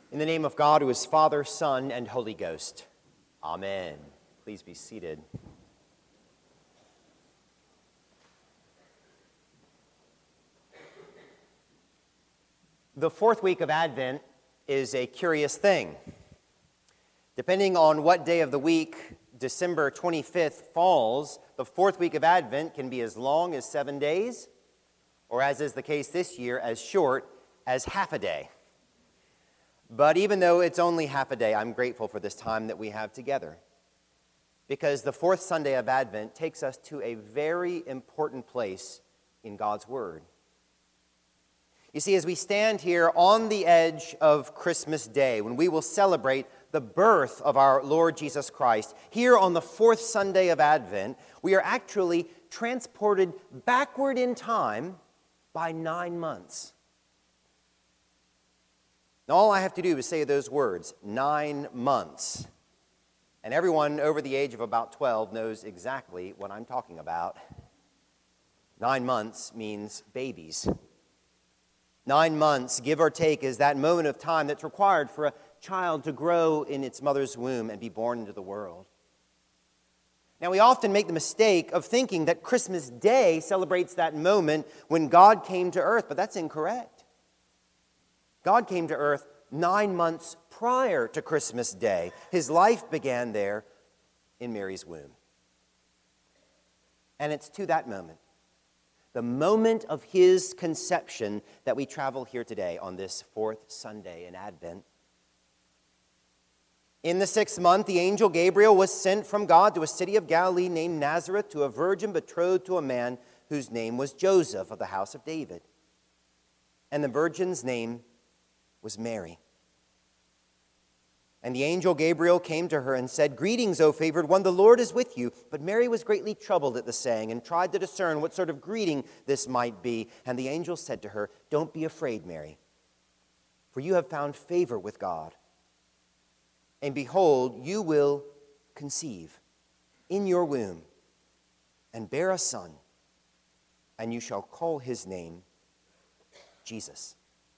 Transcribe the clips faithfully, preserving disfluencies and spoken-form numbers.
In the name of God, who is Father, Son, and Holy Ghost. Amen. Please be seated. The fourth week of Advent is a curious thing. Depending on what day of the week December twenty-fifth falls, the fourth week of Advent can be as long as seven days, or as is the case this year, as short as half a day. But even though it's only half a day, I'm grateful for this time that we have together, because the fourth Sunday of Advent takes us to a very important place in God's Word. You see, as we stand here on the edge of Christmas Day, when we will celebrate the birth of our Lord Jesus Christ, here on the fourth Sunday of Advent, we are actually transported backward in time by nine months. Now, all I have to do is say those words, nine months. And everyone over the age of about twelve knows exactly what I'm talking about. Nine months means babies. Nine months, give or take, is that moment of time that's required for a child to grow in its mother's womb and be born into the world. Now, we often make the mistake of thinking that Christmas Day celebrates that moment when God came to earth, but that's incorrect. God came to earth nine months prior to Christmas Day. His life began there in Mary's womb. And it's to that moment, the moment of his conception, that we travel here today on this fourth Sunday in Advent. In the sixth month, the angel Gabriel was sent from God to a city of Galilee named Nazareth to a virgin betrothed to a man whose name was Joseph of the house of David. And the virgin's name was Mary. And the angel Gabriel came to her and said, "Greetings, O favored one, the Lord is with you." But Mary was greatly troubled at the saying and tried to discern what sort of greeting this might be. And the angel said to her, "Don't be afraid, Mary, for you have found favor with God. And behold, you will conceive in your womb and bear a son, and you shall call his name Jesus."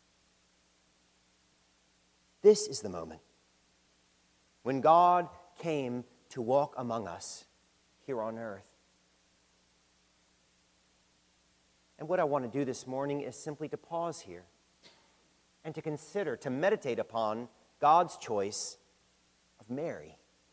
This is the moment when God came to walk among us here on earth. And what I want to do this morning is simply to pause here and to consider, to meditate upon God's choice of Mary.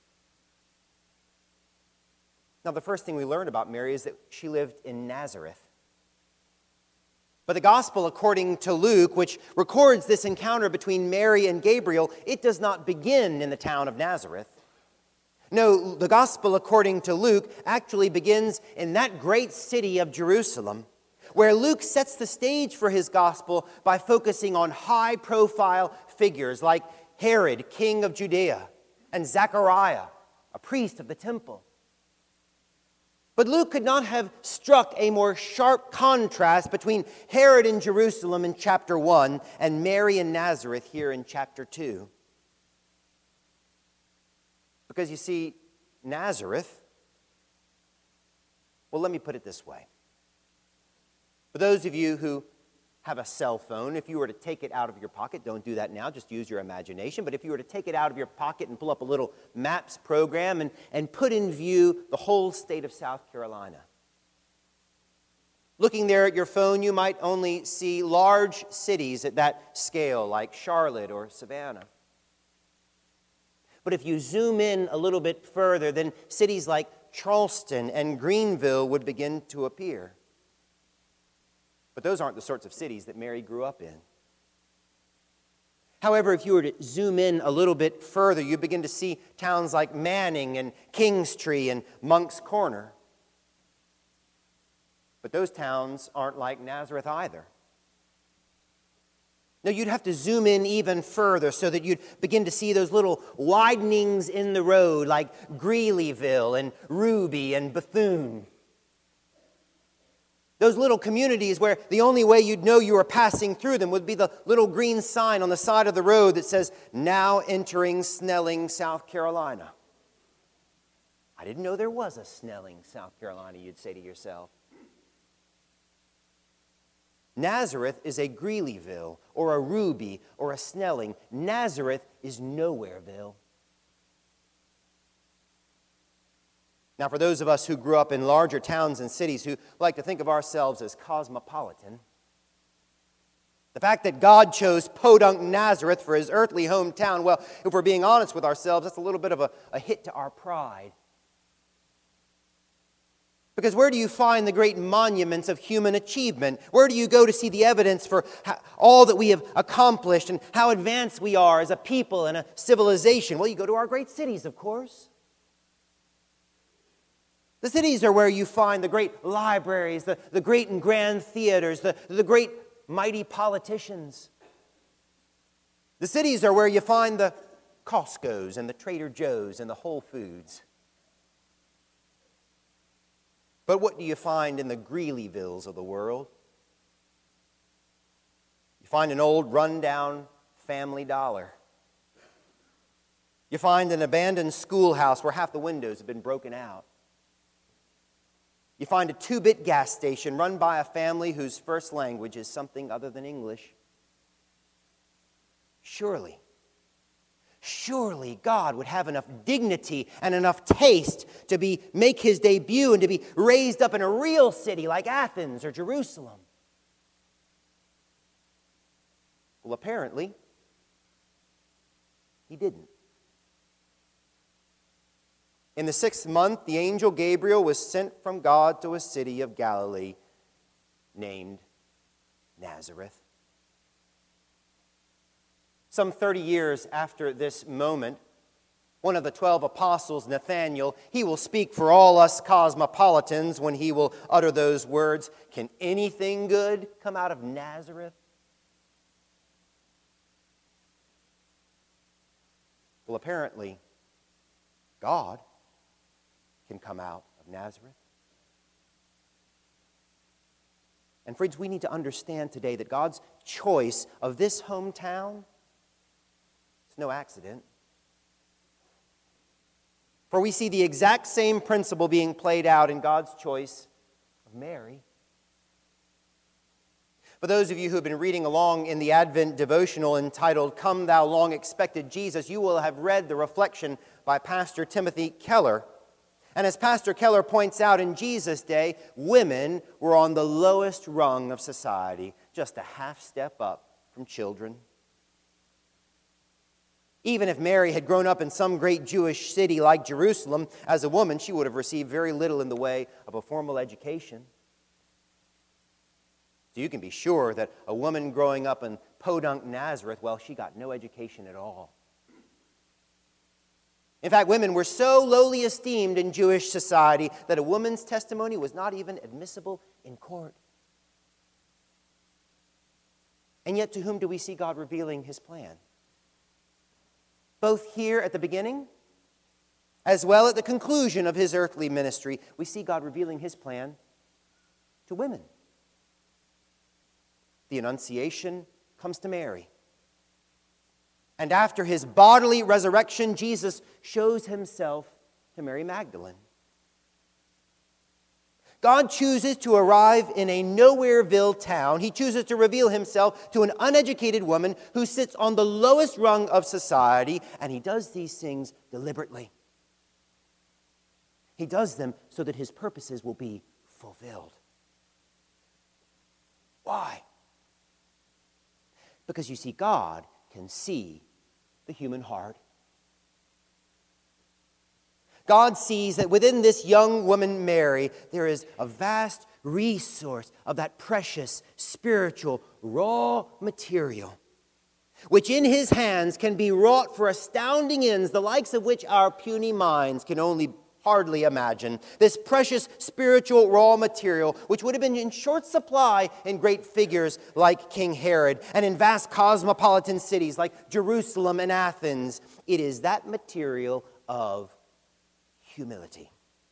Now, the first thing we learn about Mary is that she lived in Nazareth. But the gospel, according to Luke, which records this encounter between Mary and Gabriel, it does not begin in the town of Nazareth. No, the gospel, according to Luke, actually begins in that great city of Jerusalem, where Luke sets the stage for his gospel by focusing on high-profile figures like Herod, king of Judea, and Zechariah, a priest of the temple. But Luke could not have struck a more sharp contrast between Herod in Jerusalem in chapter one and Mary in Nazareth here in chapter two. Because you see, Nazareth, well, let me put it this way. For those of you who have a cell phone, if you were to take it out of your pocket, don't do that now, just use your imagination, but if you were to take it out of your pocket and pull up a little maps program and, and put in view the whole state of South Carolina. Looking there at your phone, you might only see large cities at that scale, like Charlotte or Savannah. But if you zoom in a little bit further, then cities like Charleston and Greenville would begin to appear. But those aren't the sorts of cities that Mary grew up in. However, if you were to zoom in a little bit further, you begin to see towns like Manning and Kingstree and Moncks Corner. But those towns aren't like Nazareth either. No, you'd have to zoom in even further so that you'd begin to see those little widenings in the road like Greeleyville and Ruby and Bethune. Those little communities where the only way you'd know you were passing through them would be the little green sign on the side of the road that says, "Now entering Snelling, South Carolina." I didn't know there was a Snelling, South Carolina, you'd say to yourself. Nazareth is a Greeleyville or a Ruby or a Snelling. Nazareth is Nowhereville. Now, for those of us who grew up in larger towns and cities who like to think of ourselves as cosmopolitan, the fact that God chose Podunk, Nazareth for his earthly hometown, well, if we're being honest with ourselves, that's a little bit of a, a hit to our pride. Because where do you find the great monuments of human achievement? Where do you go to see the evidence for how, all that we have accomplished and how advanced we are as a people and a civilization? Well, you go to our great cities, of course. The cities are where you find the great libraries, the, the great and grand theaters, the, the great mighty politicians. The cities are where you find the Costco's and the Trader Joe's and the Whole Foods. But what do you find in the Greeleyvilles of the world? You find an old run-down Family Dollar. You find an abandoned schoolhouse where half the windows have been broken out. You find a two-bit gas station run by a family whose first language is something other than English. Surely, surely God would have enough dignity and enough taste to be make his debut and to be raised up in a real city like Athens or Jerusalem. Well, apparently, he didn't. In the sixth month, the angel Gabriel was sent from God to a city of Galilee named Nazareth. Some thirty years after this moment, one of the twelve apostles, Nathanael, he will speak for all us cosmopolitans when he will utter those words, "Can anything good come out of Nazareth?" Well, apparently, God can come out of Nazareth. And friends, we need to understand today that God's choice of this hometown is no accident. For we see the exact same principle being played out in God's choice of Mary. For those of you who have been reading along in the Advent devotional entitled, "Come Thou Long Expected Jesus," you will have read the reflection by Pastor Timothy Keller. And as Pastor Keller points out, in Jesus' day, women were on the lowest rung of society, just a half step up from children. Even if Mary had grown up in some great Jewish city like Jerusalem, as a woman, she would have received very little in the way of a formal education. So you can be sure that a woman growing up in Podunk, Nazareth, well, she got no education at all. In fact, women were so lowly esteemed in Jewish society that a woman's testimony was not even admissible in court. And yet, to whom do we see God revealing his plan? Both here at the beginning, as well at the conclusion of his earthly ministry, we see God revealing his plan to women. The Annunciation comes to Mary. And after his bodily resurrection, Jesus shows himself to Mary Magdalene. God chooses to arrive in a Nowhereville town. He chooses to reveal himself to an uneducated woman who sits on the lowest rung of society, and he does these things deliberately. He does them so that his purposes will be fulfilled. Why? Because you see, God can see the human heart. God sees that within this young woman, Mary, there is a vast resource of that precious, spiritual, raw material, which in his hands can be wrought for astounding ends, the likes of which our puny minds can only hardly imagine. This precious spiritual raw material, which would have been in short supply in great figures like King Herod and in vast cosmopolitan cities like Jerusalem and Athens. It is that material of humility.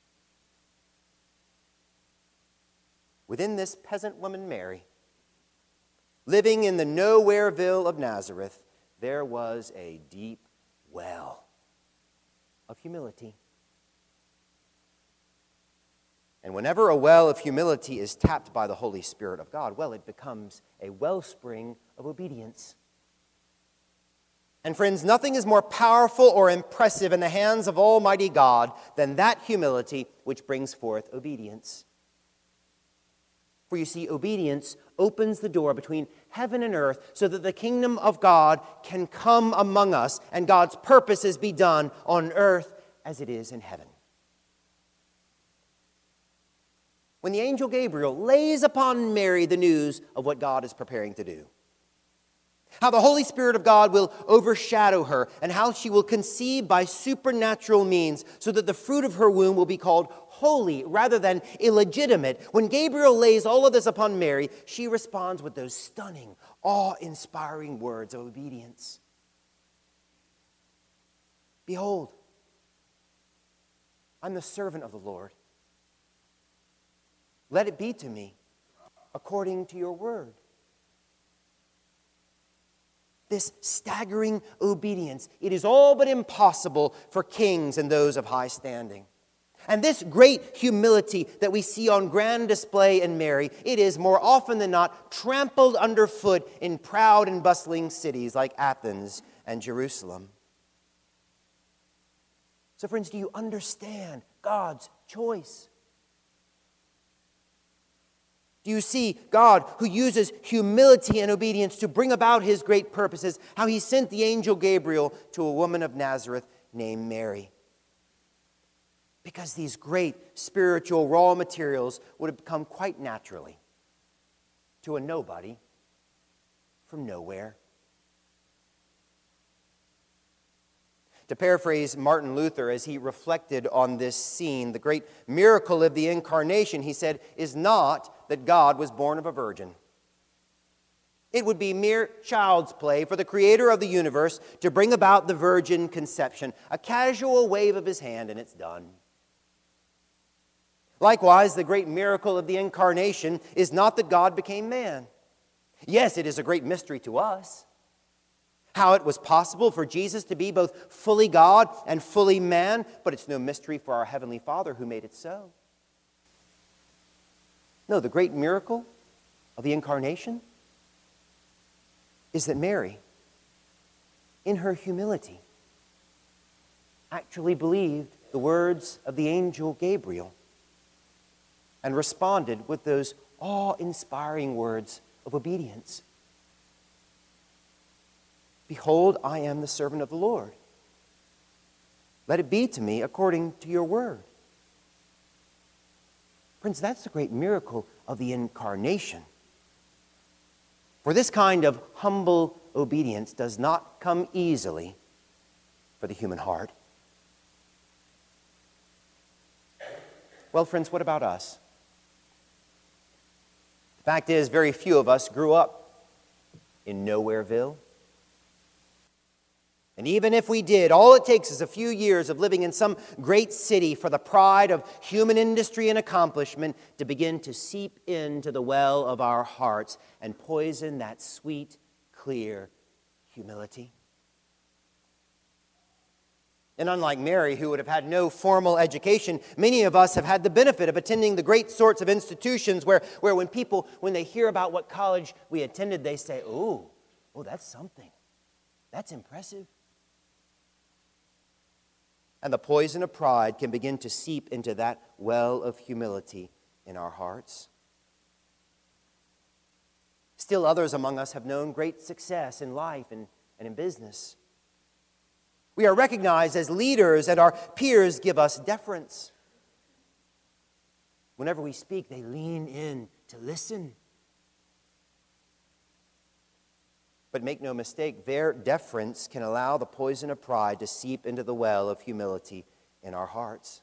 Within this peasant woman, Mary, living in the Nowhereville of Nazareth, there was a deep well of humility. And whenever a well of humility is tapped by the Holy Spirit of God, well, it becomes a wellspring of obedience. And friends, nothing is more powerful or impressive in the hands of Almighty God than that humility which brings forth obedience. For you see, obedience opens the door between heaven and earth so that the kingdom of God can come among us and God's purposes be done on earth as it is in heaven. When the angel Gabriel lays upon Mary the news of what God is preparing to do, how the Holy Spirit of God will overshadow her, and how she will conceive by supernatural means so that the fruit of her womb will be called holy rather than illegitimate. When Gabriel lays all of this upon Mary, she responds with those stunning, awe-inspiring words of obedience. Behold, I'm the servant of the Lord. Let it be to me according to your word. This staggering obedience, it is all but impossible for kings and those of high standing. And this great humility that we see on grand display in Mary, it is more often than not trampled underfoot in proud and bustling cities like Athens and Jerusalem. So friends, do you understand God's choice? Do you see God, who uses humility and obedience to bring about his great purposes, how he sent the angel Gabriel to a woman of Nazareth named Mary? Because these great spiritual raw materials would have come quite naturally to a nobody from nowhere. To paraphrase Martin Luther as he reflected on this scene, the great miracle of the incarnation, he said, is not that God was born of a virgin. It would be mere child's play for the creator of the universe to bring about the virgin conception. A casual wave of his hand and it's done. Likewise, the great miracle of the incarnation is not that God became man. Yes, it is a great mystery to us. How it was possible for Jesus to be both fully God and fully man, but it's no mystery for our Heavenly Father who made it so. No, the great miracle of the incarnation is that Mary, in her humility, actually believed the words of the angel Gabriel and responded with those awe-inspiring words of obedience. Behold, I am the servant of the Lord. Let it be to me according to your word. Friends, that's the great miracle of the incarnation. For this kind of humble obedience does not come easily for the human heart. Well, friends, what about us? The fact is, very few of us grew up in Nowhereville. And even if we did, all it takes is a few years of living in some great city for the pride of human industry and accomplishment to begin to seep into the well of our hearts and poison that sweet, clear humility. And unlike Mary, who would have had no formal education, many of us have had the benefit of attending the great sorts of institutions where, where when people, when they hear about what college we attended, they say, oh, oh, that's something. That's impressive. And the poison of pride can begin to seep into that well of humility in our hearts. Still others among us have known great success in life and, and in business. We are recognized as leaders and our peers give us deference. Whenever we speak, they lean in to listen. But make no mistake, their deference can allow the poison of pride to seep into the well of humility in our hearts.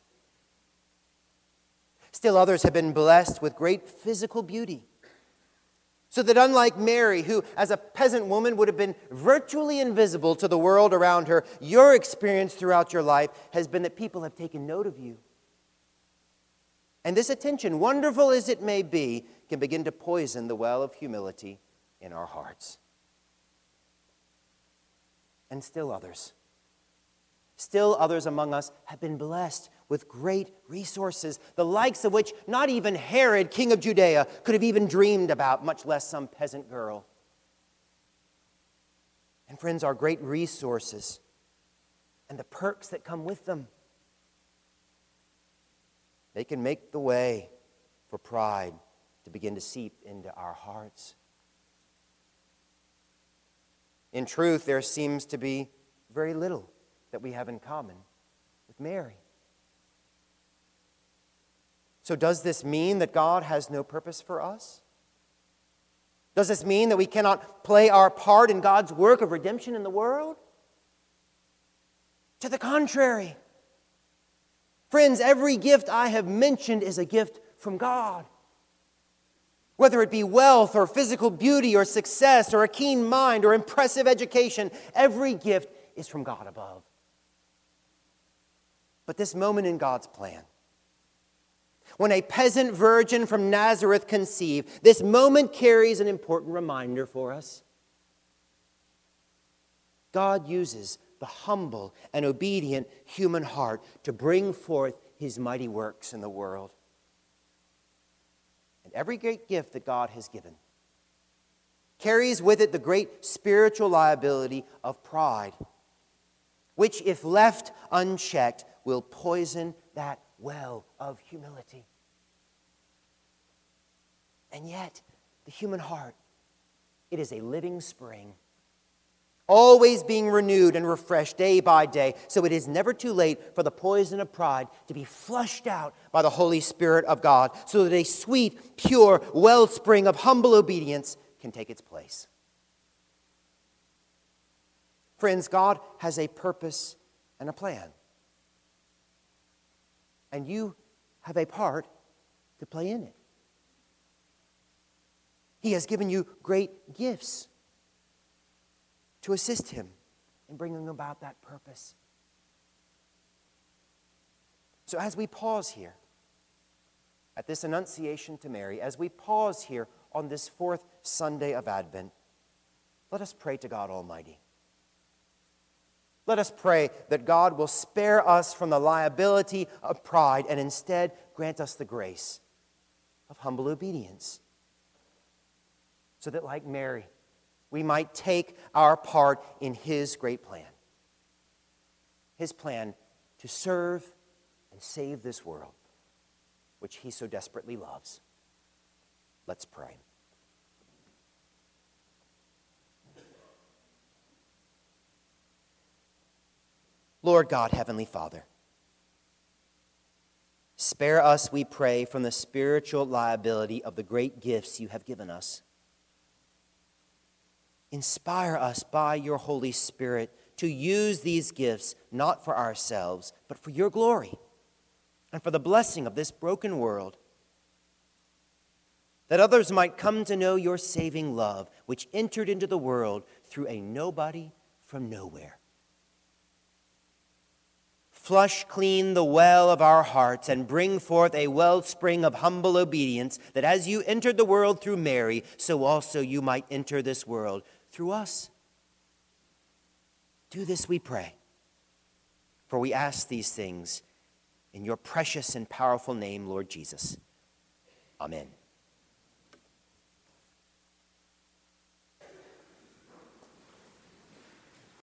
Still others have been blessed with great physical beauty, so that unlike Mary, who as a peasant woman would have been virtually invisible to the world around her, your experience throughout your life has been that people have taken note of you. And this attention, wonderful as it may be, can begin to poison the well of humility in our hearts. And still others, still others among us have been blessed with great resources, the likes of which not even Herod, king of Judea, could have even dreamed about, much less some peasant girl. And friends, our great resources and the perks that come with them, they can make the way for pride to begin to seep into our hearts. In truth, there seems to be very little that we have in common with Mary. So does this mean that God has no purpose for us? Does this mean that we cannot play our part in God's work of redemption in the world? To the contrary. Friends, every gift I have mentioned is a gift from God. Whether it be wealth or physical beauty or success or a keen mind or impressive education, every gift is from God above. But this moment in God's plan, when a peasant virgin from Nazareth conceived, this moment carries an important reminder for us. God uses the humble and obedient human heart to bring forth His mighty works in the world. And every great gift that God has given carries with it the great spiritual liability of pride, which, if left unchecked, will poison that well of humility. And yet, the human heart, it is a living spring, always being renewed and refreshed day by day, so it is never too late for the poison of pride to be flushed out by the Holy Spirit of God, so that a sweet, pure wellspring of humble obedience can take its place. Friends, God has a purpose and a plan. And you have a part to play in it. He has given you great gifts to assist Him in bringing about that purpose. So as we pause here at this Annunciation to Mary, as we pause here on this fourth Sunday of Advent, let us pray to God Almighty. Let us pray that God will spare us from the liability of pride and instead grant us the grace of humble obedience, so that, like Mary, we might take our part in His great plan. His plan to serve and save this world, which He so desperately loves. Let's pray. Lord God, Heavenly Father, spare us, we pray, from the spiritual liability of the great gifts You have given us. Inspire us by Your Holy Spirit to use these gifts not for ourselves, but for Your glory and for the blessing of this broken world, that others might come to know Your saving love, which entered into the world through a nobody from nowhere. Flush clean the well of our hearts and bring forth a wellspring of humble obedience, that as You entered the world through Mary, so also You might enter this world through us. Do this, we pray, for we ask these things in Your precious and powerful name, Lord Jesus. Amen.